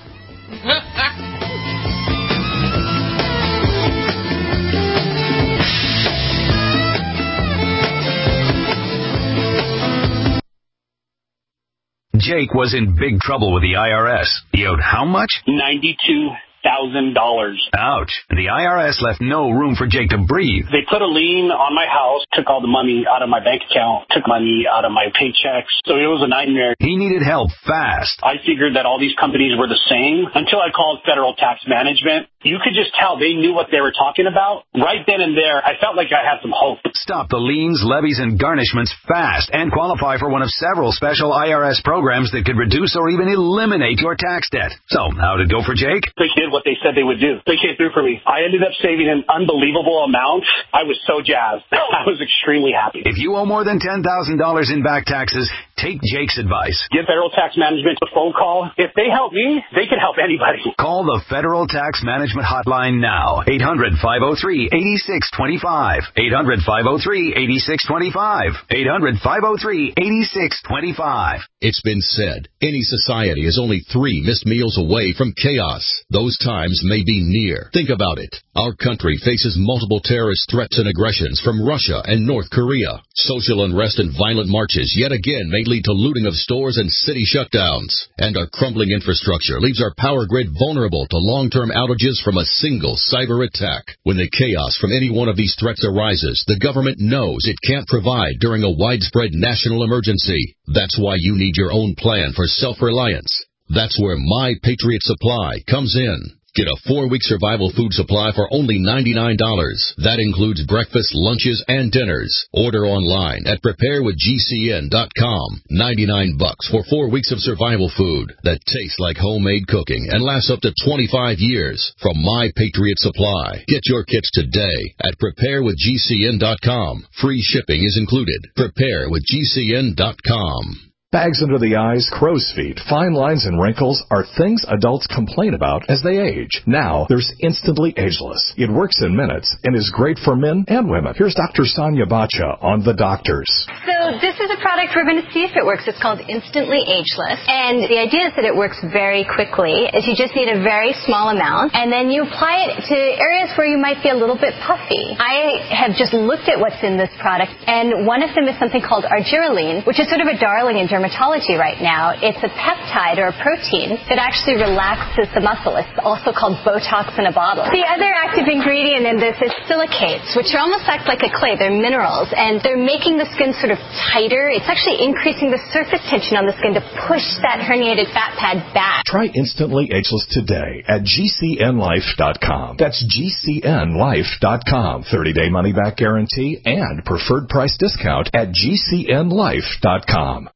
Jake was in big trouble with the I R S. He owed how much? ninety-two thousand dollars. Ouch. The I R S left no room for Jake to breathe. They put a lien on my house, took all the money out of my bank account, took money out of my paychecks. So it was a nightmare. He needed help fast. I figured that all these companies were the same until I called Federal Tax Management. you could just tell they knew what they were talking about. Right then and there, I felt like I had some hope. Stop the liens, levies, and garnishments fast and qualify for one of several special I R S programs that could reduce or even eliminate your tax debt. So, how'd it go for Jake? They did what they said they would do. They came through for me. I ended up saving an unbelievable amount. I was so jazzed. I was extremely happy. If you owe more than ten thousand dollars in back taxes, take Jake's advice. Give Federal Tax Management a phone call. If they help me, they can help anybody. Call the Federal Tax Management Hotline now. eight hundred, five oh three, eight six two five. eight hundred, five oh three, eight six two five. eight hundred, five oh three, eight six two five. It's been said, any society is only three missed meals away from chaos. Those times may be near. Think about it. Our country faces multiple terrorist threats and aggressions from Russia and North Korea. Social unrest and violent marches yet again may lead to looting of stores and city shutdowns. And our crumbling infrastructure leaves our power grid vulnerable to long-term outages from a single cyber attack. When the chaos from any one of these threats arises, the government knows it can't provide during a widespread national emergency. That's why you need your own plan for self-reliance. That's where My Patriot Supply comes in. Get a four-week survival food supply for only ninety-nine dollars. That includes breakfast, lunches, and dinners. Order online at prepare with G C N dot com. ninety-nine bucks for four weeks of survival food that tastes like homemade cooking and lasts up to twenty-five years from My Patriot Supply. Get your kits today at prepare with G C N dot com. Free shipping is included. prepare with G C N dot com. Bags under the eyes, crow's feet, fine lines, and wrinkles are things adults complain about as they age. Now, there's Instantly Ageless. It works in minutes and is great for men and women. Here's Doctor Sonia Bacha on The Doctors. So this is a product we're going to see if it works. It's called Instantly Ageless. And the idea is that it works very quickly. Is you just need a very small amount, and then you apply it to areas where you might be a little bit puffy. I have just looked at what's in this product, and one of them is something called argireline, which is sort of a darling in dermatology right now. It's a peptide or a protein that actually relaxes the muscle. It's also called Botox in a bottle. The other active ingredient in this is silicates, which are almost act like a clay. They're minerals, and they're making the skin sort of tighter. It's actually increasing the surface tension on the skin to push that herniated fat pad back. Try Instantly Ageless today at G C N life dot com. That's G C N life dot com. thirty-day money-back guarantee and preferred price discount at G C N life dot com.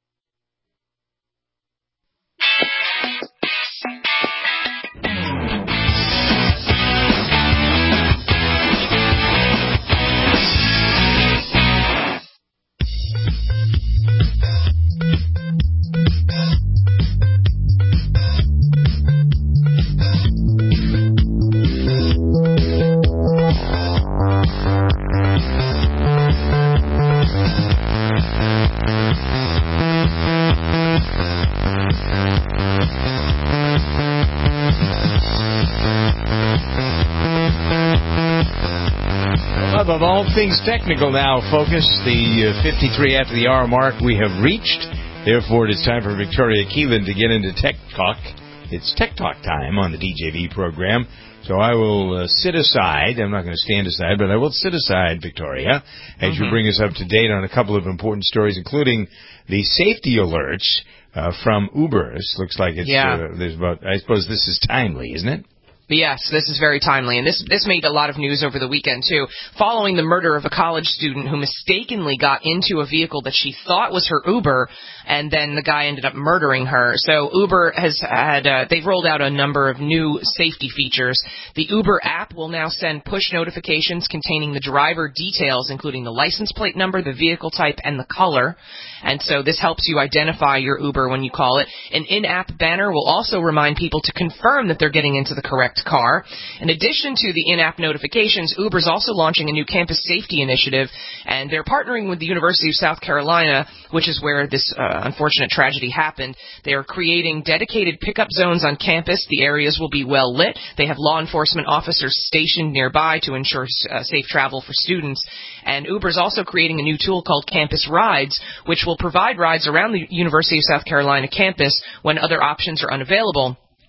Of all things technical now, Focus, the uh, fifty-three after the hour mark we have reached. Therefore, it is time for Victoria Keelan to get into Tech Talk. It's Tech Talk time on the D J V program. So I will uh, sit aside. I'm not going to stand aside, but I will sit aside, Victoria, as mm-hmm. you bring us up to date on a couple of important stories, including the safety alerts uh, from Uber. This looks like it's yeah. uh, there's about. I suppose this is timely, isn't it? Yes, this is very timely, and this this made a lot of news over the weekend, too, following the murder of a college student who mistakenly got into a vehicle that she thought was her Uber, and then the guy ended up murdering her. So Uber has had, uh, they've rolled out a number of new safety features. The Uber app will now send push notifications containing the driver details, including the license plate number, the vehicle type, and the color. And so this helps you identify your Uber when you call it. An in-app banner will also remind people to confirm that they're getting into the correct car. In addition to the in-app notifications, Uber's also launching a new campus safety initiative, and they're partnering with the University of South Carolina, which is where this uh, unfortunate tragedy happened. They are creating dedicated pickup zones on campus. The areas will be well lit. They have law enforcement officers stationed nearby to ensure uh, safe travel for students. And Uber's also creating a new tool called Campus Rides, which will provide rides around the University of South Carolina campus when other options are unavailable.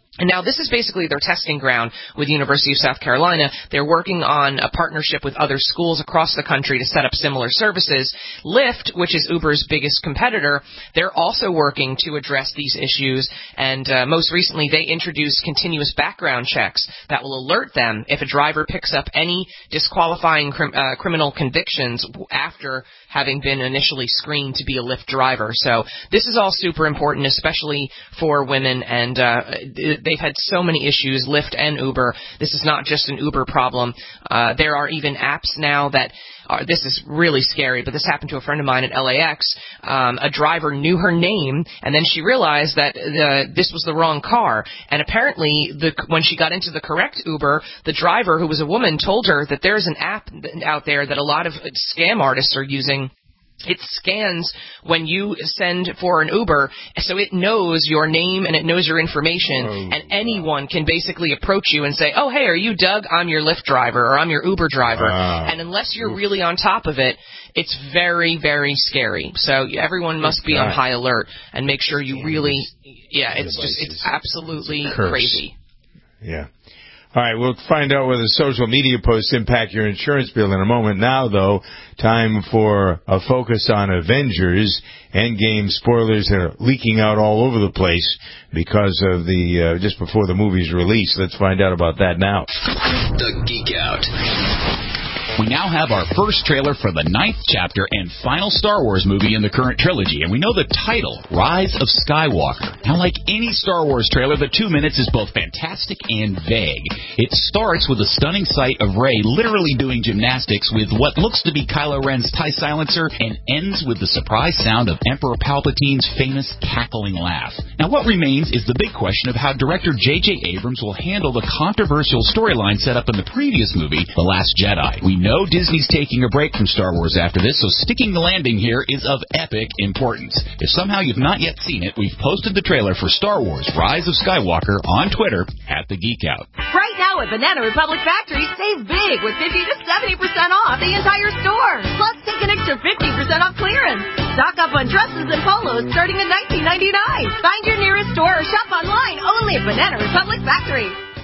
And now this is basically their testing ground with the University of South Carolina. They're working on a partnership with other schools across the country to set up similar services. Lyft, which is Uber's biggest competitor, they're also working to address these issues. And uh, most recently, they introduced continuous background checks that will alert them if a driver picks up any disqualifying crim- uh, criminal convictions after having been initially screened to be a Lyft driver. So this is all super important, especially for women, and uh, they've had so many issues, Lyft and Uber. This is not just an Uber problem. Uh, there are even apps now that are, this is really scary, but this happened to a friend of mine at L A X. Um, a driver knew her name, and then she realized that the, this was the wrong car. And apparently, the, when she got into the correct Uber, the driver, who was a woman, told her that there's an app out there that a lot of scam artists are using. It scans when you send for an Uber, so it knows your name and it knows your information, oh, and anyone can basically approach you and say, oh, hey, are you Doug? I'm your Lyft driver, or I'm your Uber driver. Wow. And unless you're really on top of it, it's very, very scary. So everyone must be on high alert and make sure you really, yeah, it's just, it's absolutely crazy. Yeah. All right, we'll find out whether social media posts impact your insurance bill in a moment. Now, though, time for a focus on Avengers. Endgame spoilers are leaking out all over the place because of the, uh, just before the movie's release. Let's find out about that now. The Geek Out. We now have our first trailer for the ninth chapter and final Star Wars movie in the current trilogy, and we know the title, Rise of Skywalker. Now, like any Star Wars trailer, the two minutes is both fantastic and vague. It starts with a stunning sight of Rey literally doing gymnastics with what looks to be Kylo Ren's TIE silencer, and ends with the surprise sound of Emperor Palpatine's famous cackling laugh. Now, what remains is the big question of how director J J Abrams will handle the controversial storyline set up in the previous movie, The Last Jedi. We know Disney's taking a break from Star Wars after this, so sticking the landing here is of epic importance. If somehow you've not yet seen it, we've posted the trailer for Star Wars Rise of Skywalker on Twitter at The Geek Out. Right now at Banana Republic Factory, save big with fifty to seventy percent off the entire store. Plus, take an extra fifty percent off clearance. Stock up on dresses and polos starting at nineteen ninety-nine. Find your nearest store or shop online only at Banana Republic Factory.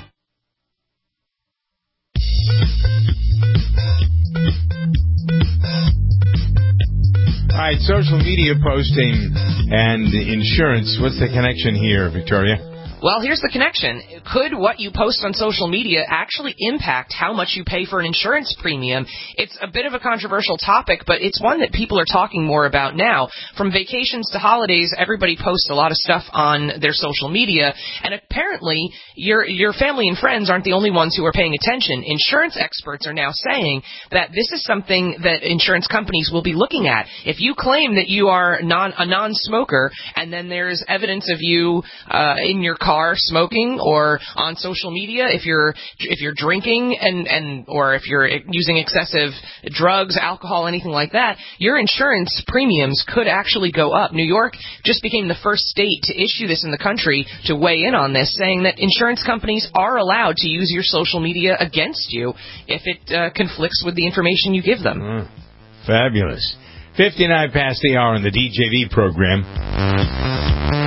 All right, social media posting and insurance. What's the connection here, Victoria? Well, here's the connection. Could what you post on social media actually impact how much you pay for an insurance premium? It's a bit of a controversial topic, but it's one that people are talking more about now. From vacations to holidays, everybody posts a lot of stuff on their social media, and apparently your your family and friends aren't the only ones who are paying attention. Insurance experts are now saying that this is something that insurance companies will be looking at. If you claim that you are non, a non-smoker, and then there's evidence of you uh, in your car smoking, or on social media if you're if you're drinking and and or if you're using excessive drugs, alcohol, anything like that, your insurance premiums could actually go up. New York just became the first state to issue this in the country, to weigh in on this, saying that insurance companies are allowed to use your social media against you if it uh, conflicts with the information you give them. Mm, fabulous. fifty-nine past the hour in the D J V program.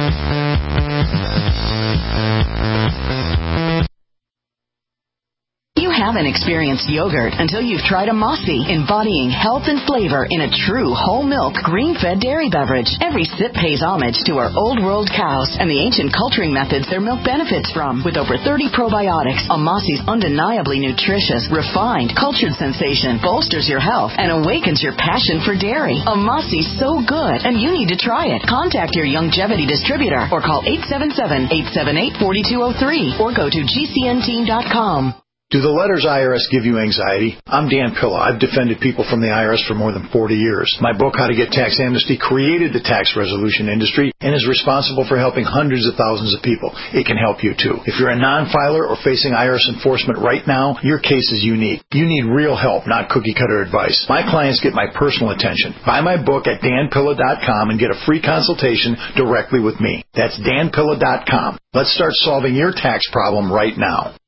You haven't experienced yogurt until you've tried a Mossy, embodying health and flavor in a true whole milk, green-fed dairy beverage. Every sip pays homage to our old world cows and the ancient culturing methods their milk benefits from. With over thirty probiotics, a Mossy's undeniably nutritious, refined, cultured sensation bolsters your health and awakens your passion for dairy. A Mossy's so good, and you need to try it. Contact your Youngevity distributor or call eight seven seven, eight seven eight, four two zero three or go to G C N team dot com. Do the letters I R S give you anxiety? I'm Dan Pilla. I've defended people from the I R S for more than forty years. My book, How to Get Tax Amnesty, created the tax resolution industry and is responsible for helping hundreds of thousands of people. It can help you, too. If you're a non-filer or facing I R S enforcement right now, your case is unique. You need real help, not cookie-cutter advice. My clients get my personal attention. Buy my book at Dan Pilla dot com and get a free consultation directly with me. That's Dan Pilla dot com. Let's start solving your tax problem right now.